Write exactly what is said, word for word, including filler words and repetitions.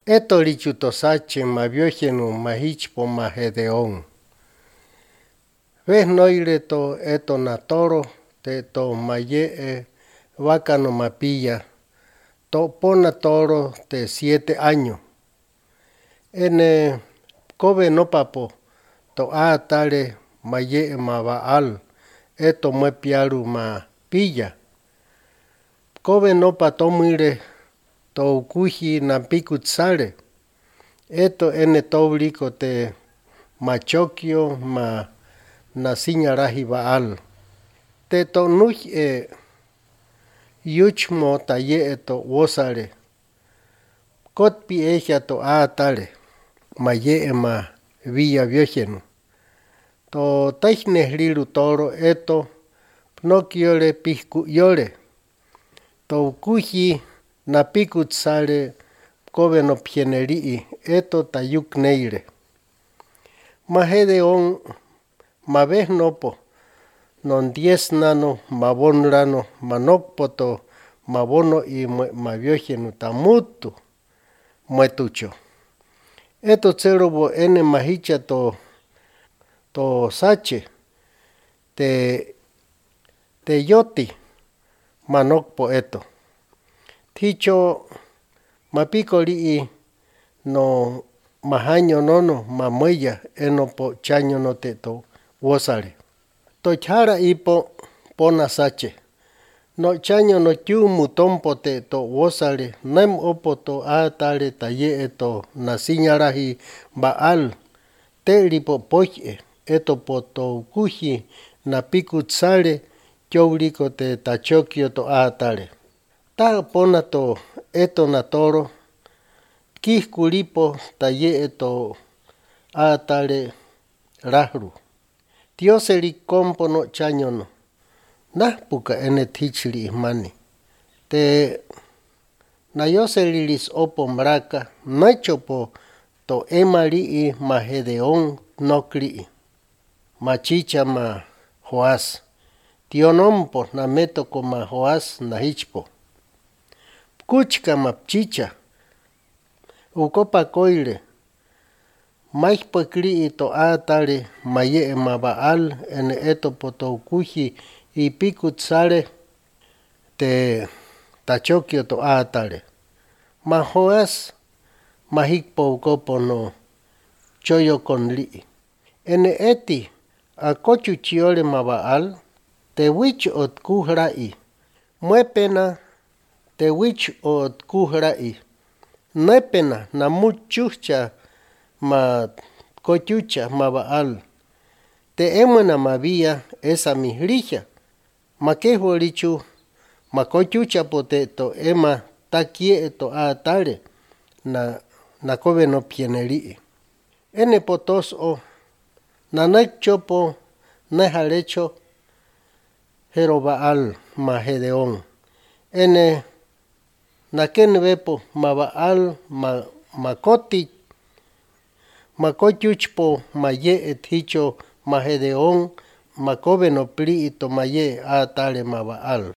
Eto lichutosache mabiojenu mahichpo magedeón. Ves noire to eto natoro te to maye vaca no mapilla. To pona toro te siete años. Ene kobe no papo to a tale maye mabaal eto muepiaru ma pilla. Kobe no patomire to kuji na pikutsale. Eto ene tobliko te machokio ma na siñaraji baal. Te to nuj e yuchmo taye eto wosale. Kotpi eja to a tale maye ma villa viojenu. To taijne liru toro eto pnokiole pisku yole. To kuji na pikutsale kobe no pienerii eto tayuk neire. Magedeón mabes nopo non diez nano mabonrano manokpoto mabono y mabiojenu tamutu muetucho. Eto tserobo ene mahicha to to sache te te yoti manokpo eto. Ticho mapikoli no mahaño nono mamuella enopo chaño no teto wosale. To chara ipo pona sache. No chaño no tiumu tompo te to wosale nem opo to a tale taye eto nasiñaraji baal te lipo poche eto poto kuji na pikutsale kyouliko te tachokio to a tale. Ta pona to eto natoro kihkulipo taye eto a tale rahru. Tioseli kompono chañono. Nahpuka ene tichli mani. Te nayoselilis opo mraka nachopo to emali magedeón nokli. Machicha ma joas. Tionompo na meto ma joas na hichpo. Kuchka mapchicha. Ukopa koile. Maikpakli to a tale maye mabaal ene eto poto kuji y pikutsale te tachokio to a tale. Majoas mahikpo ukopo no choyo konli. Ene eti a kochu chiole mabaal te wich ot kuhrai. Muepena te wich ot kuhrai. Nepena na muchucha ma kochucha mabaal. Te emana mavia esa mihrija. Ma keho lichu ma kochucha poteto ema takieto a tale na na kobe no pieneri. Ene potos o na nachopo nehalecho Jerobaal magedeón. Ene na kenvepo mabaal ma makoti makochuchpo maye ethicho magedeón makobe no pli to maye a tale mabaal.